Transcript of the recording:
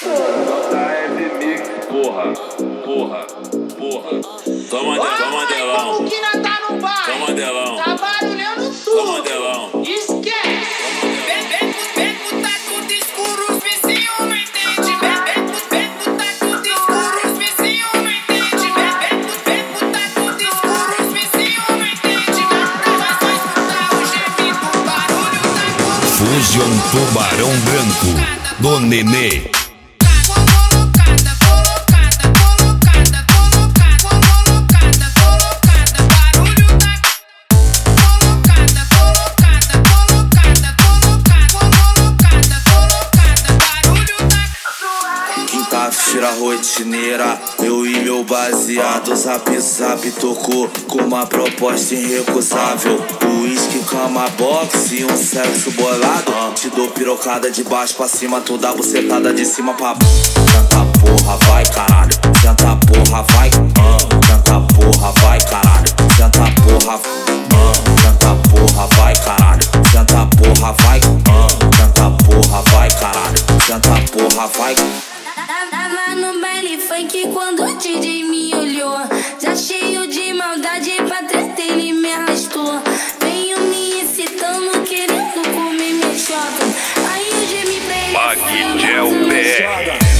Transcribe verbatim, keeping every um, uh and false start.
Porra, porra, porra. Toma, de, toma delão. Como que nós tá no bar? Toma delão. Tá barulhando tudo. Toma delão. Esquece. Bebo, tá tudo escuro, os vizinhos não entendem. Bebo, bebo, tá tudo escuro, os vizinhos não entendem. Bebo, bebo, tá tudo escuro, os vizinhos não entendem. Nós vai escutar o gemido, o barulho da cor. Fusion Tubarão Branco, do Nenê. Quinta-feira rotineira, eu e meu baseado. Zap zap tocou com uma proposta irrecusável. Uísque, cama, boxe e um sexo bolado. Te dou pirocada de baixo pra cima, tu dá bucetada de cima pra baixo. Senta porra, vai caralho. Senta porra, vai. uh. Senta porra, vai caralho. Senta porra, uh. Senta porra, vai caralho. Senta porra, vai. uh. Senta porra, vai caralho. Senta porra, vai. Tava no baile funk quando o D J me olhou. Já cheio de maldade pra treta ele me arrastou. Venho me excitando, querendo comer minha chota. Aí eu gemi pra ele. Bagigel P R.